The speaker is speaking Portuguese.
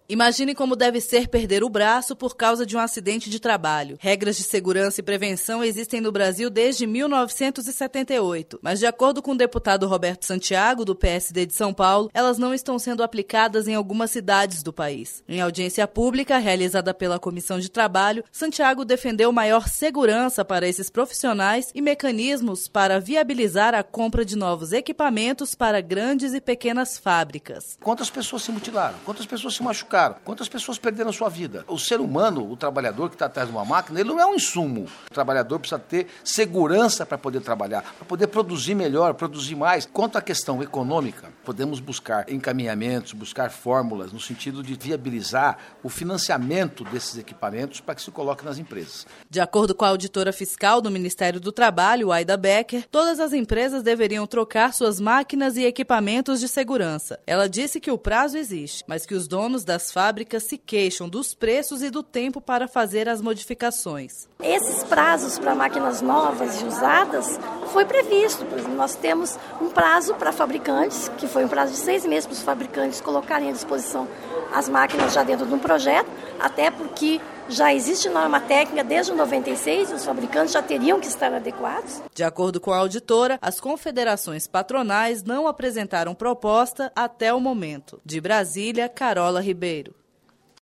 Imagine como deve ser perder o braço por causa de um acidente de trabalho. Regras de segurança e prevenção existem no Brasil desde 1978, mas de acordo com o deputado Roberto Santiago, do PSD de São Paulo, elas não estão sendo aplicadas em algumas cidades do país. Em audiência pública realizada pela Comissão de Trabalho, Santiago defendeu maior segurança para esses profissionais e mecanismos para viabilizar a compra de novos equipamentos para grandes e pequenas fábricas. Quantas pessoas se mutilaram? Quantas pessoas se machucaram? Quantas pessoas perderam sua vida? O ser humano, o trabalhador que está atrás de uma máquina, ele não é um insumo. O trabalhador precisa ter segurança para poder trabalhar, para poder produzir melhor, produzir mais. Quanto à questão econômica, podemos buscar encaminhamentos, buscar fórmulas no sentido de viabilizar o financiamento desses equipamentos para que se coloque nas empresas. De acordo com a auditora fiscal do Ministério do Trabalho, Aida Becker, todas as empresas deveriam trocar suas máquinas e equipamentos de segurança. Ela disse que o prazo existe, mas que os donos das fábricas se queixam dos preços e do tempo para fazer as modificações. Esses prazos para máquinas novas e usadas foi previsto. Por exemplo, nós temos um prazo para fabricantes, que foi um prazo de 6 meses para os fabricantes colocarem à disposição as máquinas já dentro de um projeto, até porque já existe norma técnica desde o 96 e os fabricantes já teriam que estar adequados. De acordo com a auditora, as confederações patronais não apresentaram proposta até o momento. De Brasília, Carola Ribeiro.